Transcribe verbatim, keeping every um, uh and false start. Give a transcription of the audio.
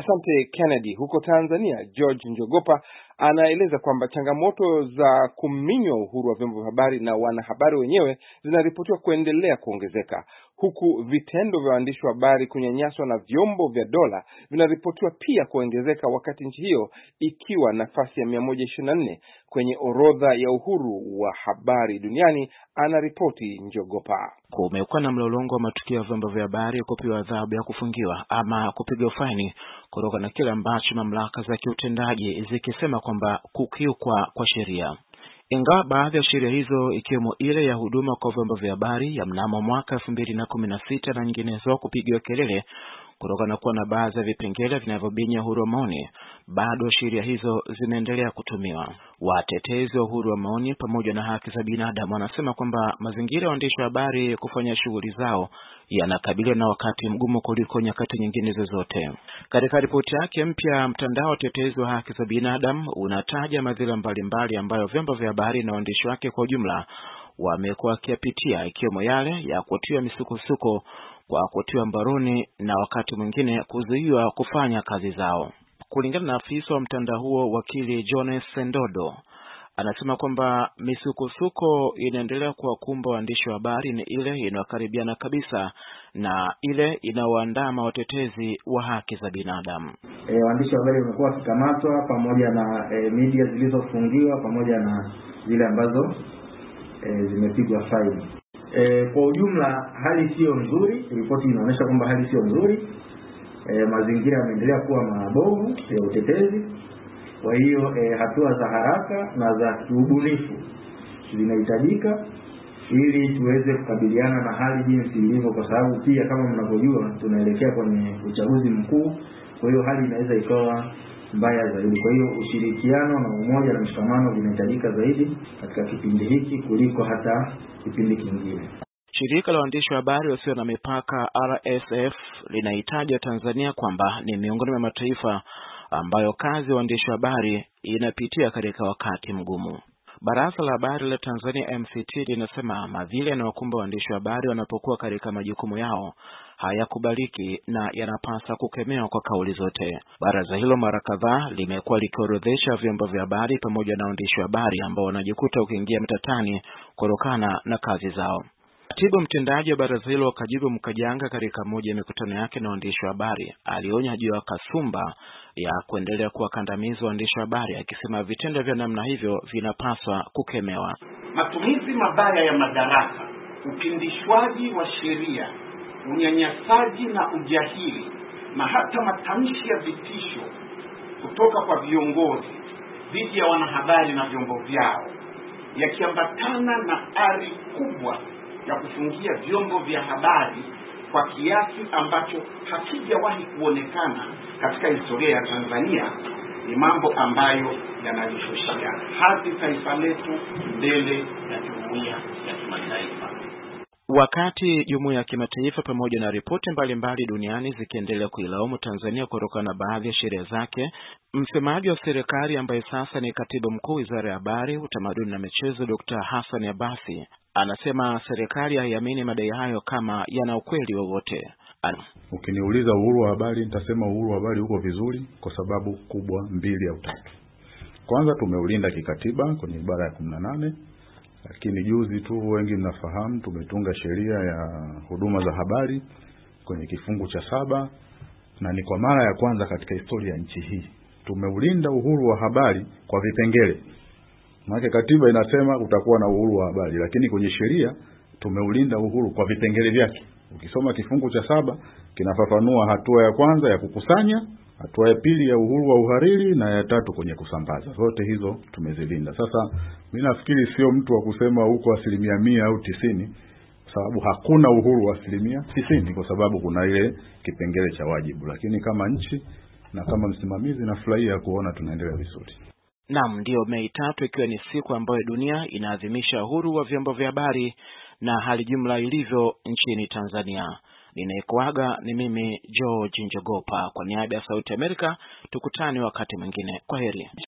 Asante Kennedy. Huko Tanzania, George Njogopa anaeleza kwamba changamoto za kuminywa uhuru wa vyombo vya habari na wanahabari wenyewe zinaripotiwa kuendelea kuongezeka, huku vitendo vya waandishi wa habari kunyanyaswa na vyombo vya dola vinaripotiwa pia kuongezeka, wakati nchi hiyo ikiwa nafasi ya mia moja ishirini na nne kwenye orodha ya uhuru wa habari duniani. Anaripoti Njogopa. Kumekuwa na mlolongo wa matukio ya vyombo vya habari kupewa adhabu ya kufungiwa ama kupigwa faini kutoka na kile ambacho mamlaka za kiutendaji zikisema kwamba kukiukwa kwa sheria. Ingawa baadhi ya sheria hizo ikiwemo ile ya huduma kwa vyombo vya habari ya mnamo mwaka elfu mbili na kumi na sita na nyinginezo kupigiwa kelele kutoka na kuwa na baadhi ya vipengele vinavyobinya uhuru wa maoni, bado sheria hizo zinaendelea kutumiwa. Watetezi wa uhuru wa maoni pamoja na haki za binadamu wanasema kwamba mazingira ya waandishi wa habari kufanya shughuli zao yanakabiliwa na wakati mgumu kuliko nyakati nyingine zozote. Katika ripoti yake mpya, mtandao wa tetezi wa haki za binadamu unataja madhila mbalimbali ambayo vyombo vya habari na waandishi wake kwa ujumla wamekuwa wakiyapitia, ikiwemo yale ya kutiwa misukosuko, kwa kutiwa mbaroni na wakati mwingine kuzuiwa kufanya kazi zao. Kulingana na afisa wa mtandao huo, wakili Jones Sendodo, anasema kwamba misukosuko inaendelea kuwakumba waandishi wa habari ni ile inayokaribiana kabisa na ile inaoandama watetezi wa haki za binadamu. E, waandishi wa habari wamekuwa wakikamatwa pamoja na e, media zilizofungiwa pamoja na zile ambazo e, zimepigwa faini. E, kwa ujumla hali sio nzuri. Ripoti inaonyesha kwamba hali sio nzuri. E, mazingira yameendelea kuwa mabovu ya utetezi. Kwa hiyo e, hatua za haraka na za kiubunifu zinahitajika ili tuweze kukabiliana na hali jinsi ilivyo, kwa sababu pia kama mnavyojua tunaelekea kwenye uchaguzi mkuu. Kwa hiyo hali inaweza ikawa mbaya zaidi. Kwa hiyo ushirikiano na umoja na mshikamano vinahitajika zaidi katika kipindi hiki kuliko hata kipindi kingine. Shirika la waandishi wa habari wasio na mipaka R S F linahitaja Tanzania kwamba ni miongoni mwa mataifa ambayo kazi ya waandishi wa habari inapitia katika wakati mgumu. Baraza la habari la Tanzania M C T linasema madhila yanayokumba waandishi wa habari wanapokuwa katika majukumu yao hayakubaliki na yanapasa kukemewa kwa kauli zote. Baraza hilo mara kadhaa limekuwa likiorodhesha vyombo vya habari pamoja na waandishi wa habari ambao wanajikuta ukiingia mtatani kutokana na kazi zao. Katibu mtendaji wa baraza hilo Kajibu Mkajanga, katika moja ya mikutano yake na waandishi wa habari, alionya juu ya kasumba ya kuendelea kuwakandamiza waandishi wa habari, akisema vitendo vya namna hivyo vinapaswa kukemewa. Matumizi mabaya ya madaraka, upindishwaji wa sheria, unyanyasaji na ujahili na hata matamshi ya vitisho kutoka kwa viongozi dhidi ya wanahabari na vyombo vyao, yakiambatana na ari kubwa ya kufungia vyombo vya habari kwa kiasi ambacho hakijawahi kuonekana katika historia ya Tanzania, ni mambo ambayo yanalishushia hadhi taifa letu mbele ya jumuiya ya kimataifa. Wakati jumuiya ya kimataifa pamoja na ripoti mbalimbali duniani zikiendelea kuilaumu Tanzania kutokana na baadhi ya sheria zake, msemaji wa serikali ambaye sasa ni katibu mkuu Wizara ya Habari, Utamaduni na Michezo, Dokta Hassan Abasi, anasema serikali haiamini madai hayo kama yana ukweli wowote. Ukiniuliza uhuru wa habari, nitasema uhuru wa habari uko vizuri kwa sababu kubwa mbili au tatu. Kwanza, tumeulinda kikatiba kwenye ibara ya kumi na nane, lakini juzi tu wengi mnafahamu tumetunga sheria ya huduma za habari kwenye kifungu cha saba, na ni kwa mara ya kwanza katika historia ya nchi hii tumeulinda uhuru wa habari kwa vipengele. Maana katiba inasema utakuwa na uhuru wa habari, lakini kwenye sheria tumeulinda uhuru kwa vipengele vyake. Ukisoma kifungu cha saba kinafafanua hatua ya kwanza ya kukusanya, hatua ya pili ya uhuru wa uhariri, na ya tatu kwenye kusambaza. Zote hizo tumezilinda. Sasa mimi nafikiri sio mtu wa kusema huko asilimia mia au tisini, sababu hakuna uhuru wa asilimia tisini, kwa sababu kuna ile kipengele cha wajibu. Lakini kama nchi na kama msimamizi nafurahia kuona tunaendelea vizuri. Naam, ndio Mei tatu ikiwa ni siku ambayo dunia inaadhimisha uhuru wa vyombo vya habari na hali jumla ilivyo nchini Tanzania. Ninayekuaga ni mimi George Njogopa, kwa niaba ya Sauti Amerika. Tukutane wakati mwingine. Kwaheri.